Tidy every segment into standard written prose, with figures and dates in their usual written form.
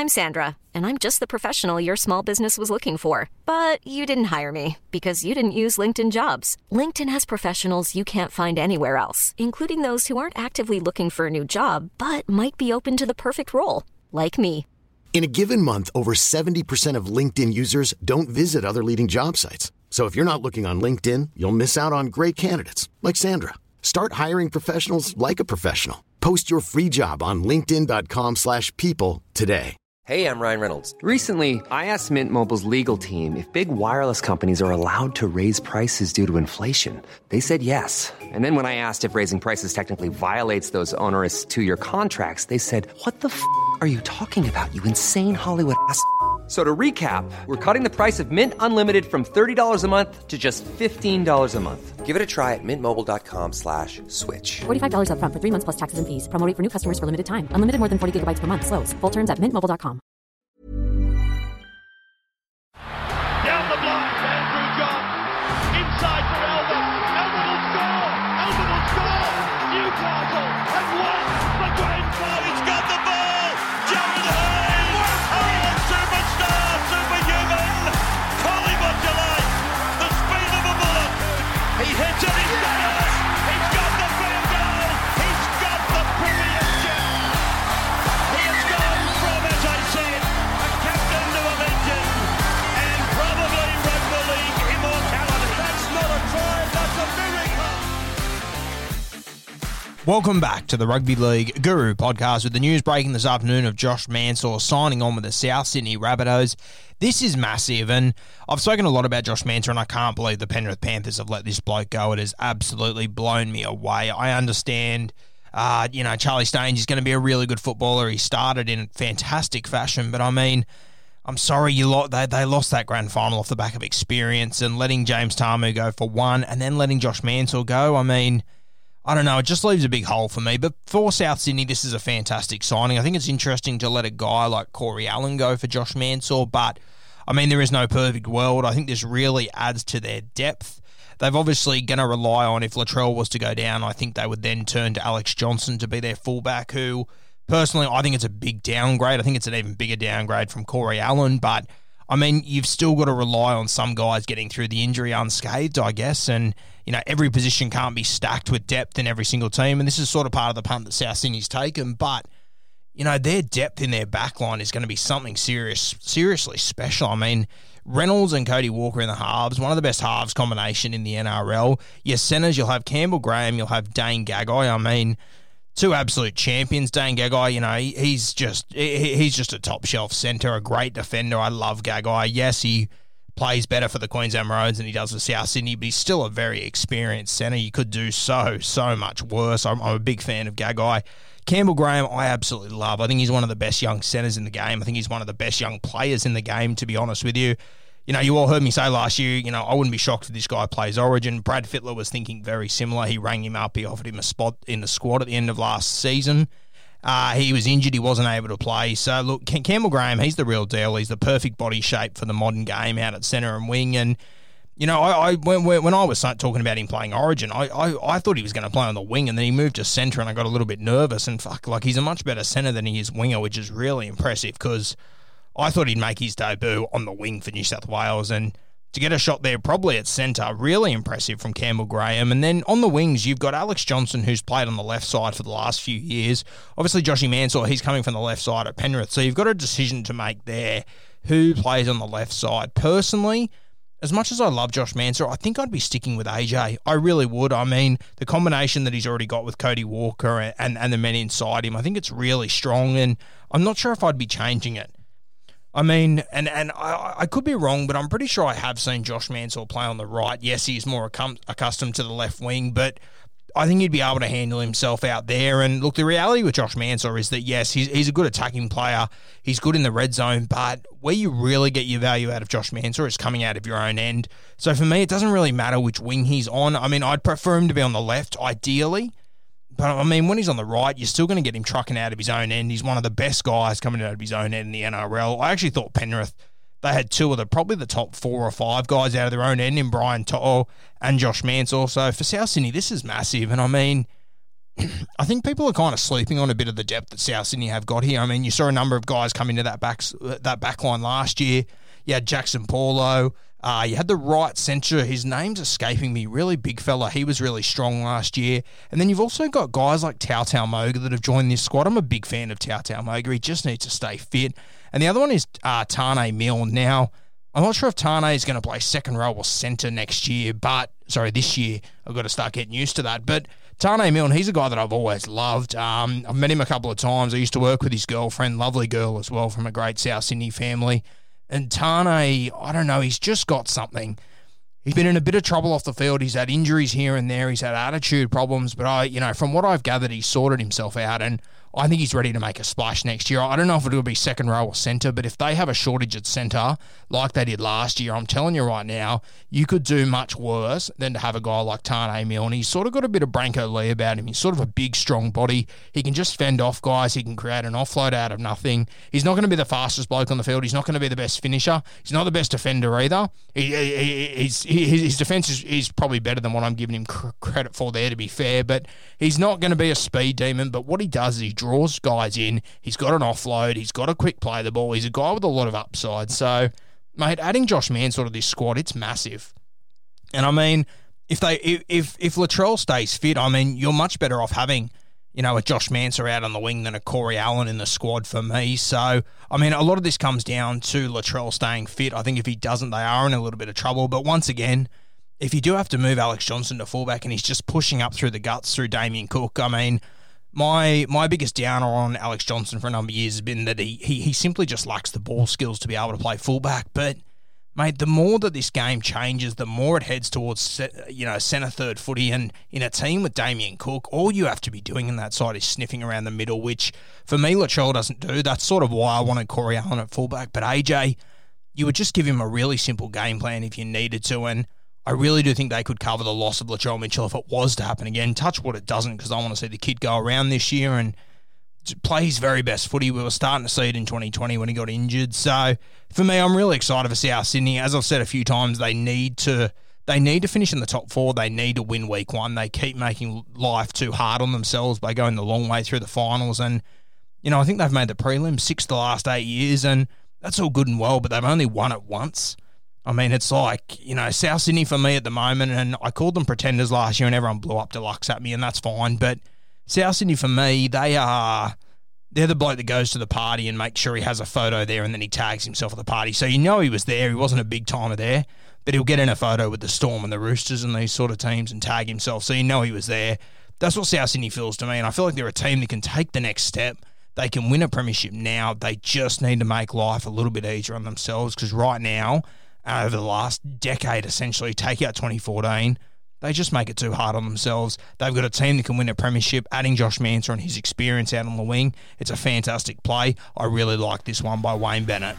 I'm Sandra, and I'm just the professional your small business was looking for. But you didn't hire me because you didn't use LinkedIn Jobs. LinkedIn has professionals you can't find anywhere else, including those who aren't actively looking for a new job, but might be open to the perfect role, like me. In a given month, over 70% of LinkedIn users don't visit other leading job sites. So if you're not looking on LinkedIn, you'll miss out on great candidates like Sandra. Start hiring professionals like a professional. Post your free job on linkedin.com/people today. Hey, I'm Ryan Reynolds. Recently, I asked Mint Mobile's legal team if big wireless companies are allowed to raise prices due to inflation. They said yes. And then when I asked if raising prices technically violates those onerous two-year contracts, they said, "What the f*** are you talking about, you insane Hollywood ass?" So to recap, we're cutting the price of Mint Unlimited from $30 a month to just $15 a month. Give it a try at mintmobile.com/switch. $45 up front for 3 months plus taxes and fees. Promo rate for new customers for limited time. Unlimited more than 40 gigabytes per month. Slows full terms at mintmobile.com. Down the block, Andrew John. Inside for Elba. Elba will score. Elba will score. Newcastle have won the Grand Final. He's got the ball. Jared Hayes. Oh, superstar, superhuman. Call him what you like. The speed of a bullet. He hits it. He's got it. He's got the fair goal. He's got the premiership. He has gone from, as I said, a captain to a legend. And probably rugby league immortality. That's not a try, that's a miracle. Welcome back to the Rugby League Guru podcast with the news breaking this afternoon of Josh Mansour signing on with the South Sydney Rabbitohs. This is massive, and I've spoken a lot about Josh Mansour, and I can't believe the Penrith Panthers have let this bloke go. It has absolutely blown me away. I understand, Charlie Staines is going to be a really good footballer. He started in fantastic fashion, but I mean, I'm sorry they lost that grand final off the back of experience, and letting James Tamu go for one and then letting Josh Mansour go, I mean, I don't know, it just leaves a big hole for me. But for South Sydney, this is a fantastic signing. I think it's interesting to let a guy like Corey Allen go for Josh Mansour, but, I mean, there is no perfect world. I think this really adds to their depth. They've obviously going to rely on, if Latrell was to go down, I think they would then turn to Alex Johnson to be their fullback, who, personally, I think it's a big downgrade. I think it's an even bigger downgrade from Corey Allen, but, I mean, you've still got to rely on some guys getting through the injury unscathed, I guess, and, every position can't be stacked with depth in every single team, and this is sort of part of the punt that South Sydney's taken, but, their depth in their backline is going to be something seriously special. I mean, Reynolds and Cody Walker in the halves, one of the best halves combination in the NRL. Your centres, you'll have Campbell Graham, you'll have Dane Gagai. I mean, two absolute champions. Dane Gagai, he's just a top shelf centre, a great defender. I love Gagai. Yes, he plays better for the Queensland Maroons than he does for South Sydney, but he's still a very experienced centre. You could do so much worse. I'm a big fan of Gagai. Campbell Graham, I absolutely love. I think he's one of the best young centres in the game. I think he's one of the best young players in the game, to be honest with you. You all heard me say last year, I wouldn't be shocked if this guy plays Origin. Brad Fittler was thinking very similar. He rang him up. He offered him a spot in the squad at the end of last season. He was injured. He wasn't able to play. So, look, Campbell Graham, he's the real deal. He's the perfect body shape for the modern game out at centre and wing. And, when I was talking about him playing Origin, I thought he was going to play on the wing, and then he moved to centre, and I got a little bit nervous. And, he's a much better centre than he is winger, which is really impressive because I thought he'd make his debut on the wing for New South Wales, and to get a shot there probably at centre, really impressive from Campbell Graham. And then on the wings, you've got Alex Johnson, who's played on the left side for the last few years. Obviously, Joshy Mansour, he's coming from the left side at Penrith, so you've got a decision to make there. Who plays on the left side? Personally, as much as I love Josh Mansour, I think I'd be sticking with AJ. I really would. I mean, the combination that he's already got with Cody Walker and the men inside him, I think it's really strong, and I'm not sure if I'd be changing it. I mean, and I could be wrong, but I'm pretty sure I have seen Josh Mansour play on the right. Yes, he's more accustomed to the left wing, but I think he'd be able to handle himself out there. And look, the reality with Josh Mansour is that, yes, he's a good attacking player. He's good in the red zone, but where you really get your value out of Josh Mansour is coming out of your own end. So for me, it doesn't really matter which wing he's on. I mean, I'd prefer him to be on the left, ideally. But, I mean, when he's on the right, you're still going to get him trucking out of his own end. He's one of the best guys coming out of his own end in the NRL. I actually thought Penrith, they had probably the top 4 or 5 guys out of their own end in Brian To'o and Josh Mansour. So for South Sydney, this is massive. And, I mean, I think people are kind of sleeping on a bit of the depth that South Sydney have got here. I mean, you saw a number of guys come into that back line last year. You had Jackson Paulo. You had the right centre. His name's escaping me. Really big fella. He was really strong last year. And then you've also got guys like Tautau Moga that have joined this squad. I'm a big fan of Tautau Moga. He just needs to stay fit. And the other one is Tane Milne. Now, I'm not sure if Tane is going to play second row or centre this year. I've got to start getting used to that. But Tane Milne, he's a guy that I've always loved. I've met him a couple of times. I used to work with his girlfriend, lovely girl as well, from a great South Sydney family. And Tane, I don't know, he's just got something. He's been in a bit of trouble off the field. He's had injuries here and there. He's had attitude problems. But, from what I've gathered, he's sorted himself out. And I think he's ready to make a splash next year. I don't know if it'll be second row or centre, but if they have a shortage at centre like they did last year, I'm telling you right now, you could do much worse than to have a guy like Tane Milne. He's sort of got a bit of Branko Lee about him. He's sort of a big, strong body. He can just fend off guys. He can create an offload out of nothing. He's not going to be the fastest bloke on the field. He's not going to be the best finisher. He's not the best defender either. His defence is probably better than what I'm giving him credit for there, to be fair, but he's not going to be a speed demon. But what he does is he draws guys in. He's got an offload. He's got a quick play the ball. He's a guy with a lot of upside. So, mate, adding Josh Mansour to this squad, it's massive. And I mean, if Latrell stays fit, I mean, you're much better off having, a Josh Mansour out on the wing than a Corey Allen in the squad for me. So, I mean, a lot of this comes down to Latrell staying fit. I think if he doesn't, they are in a little bit of trouble. But once again, if you do have to move Alex Johnson to fullback and he's just pushing up through the guts through Damien Cook, I mean, my biggest downer on Alex Johnson for a number of years has been that he simply just lacks the ball skills to be able to play fullback. But, mate, the more that this game changes, the more it heads towards centre third footy. And in a team with Damien Cook, all you have to be doing in that side is sniffing around the middle, which for me Latrell doesn't do. That's sort of why I wanted Corey Allen at fullback. But AJ, you would just give him a really simple game plan if you needed to, and I really do think they could cover the loss of Latrell Mitchell if it was to happen again. Touch wood, it doesn't, because I want to see the kid go around this year and play his very best footy. We were starting to see it in 2020 when he got injured. So for me, I'm really excited for South Sydney. As I've said a few times, they need to finish in the top four. They need to win week one. They keep making life too hard on themselves by going the long way through the finals. And, I think they've made the prelims 6 the last 8 years, and that's all good and well, but they've only won it once. I mean, it's like, South Sydney for me at the moment, and I called them pretenders last year and everyone blew up deluxe at me, and that's fine. But South Sydney for me, they're the bloke that goes to the party and makes sure he has a photo there and then he tags himself at the party. So he was there. He wasn't a big timer there, but he'll get in a photo with the Storm and the Roosters and these sort of teams and tag himself. So he was there. That's what South Sydney feels to me, and I feel like they're a team that can take the next step. They can win a premiership now. They just need to make life a little bit easier on themselves, because right now, over the last decade, essentially, take out 2014, they just make it too hard on themselves. They've got a team that can win a premiership. Adding Josh Mansour and his experience out on the wing, it's a fantastic play. I really like this one by Wayne Bennett.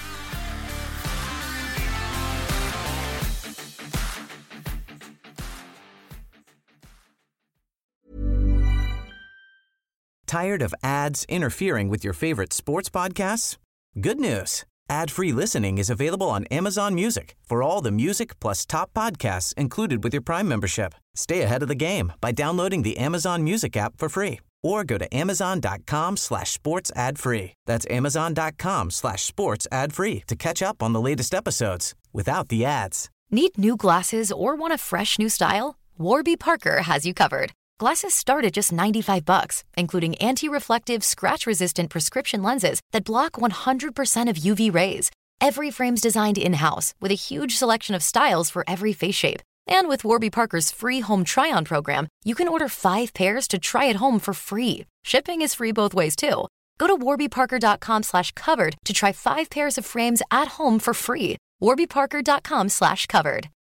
Tired of ads interfering with your favorite sports podcasts? Good news. Ad-free listening is available on Amazon Music for all the music plus top podcasts included with your Prime membership. Stay ahead of the game by downloading the Amazon Music app for free, or go to amazon.com/sports ad free. That's amazon.com/sports ad free to catch up on the latest episodes without the ads. Need new glasses or want a fresh new style? Warby Parker has you covered. Glasses start at just $95, including anti-reflective, scratch-resistant prescription lenses that block 100% of UV rays. Every frame's designed in-house with a huge selection of styles for every face shape. And with Warby Parker's free home try-on program, you can order 5 pairs to try at home for free. Shipping is free both ways, too. Go to warbyparker.com/covered to try 5 pairs of frames at home for free. warbyparker.com/covered.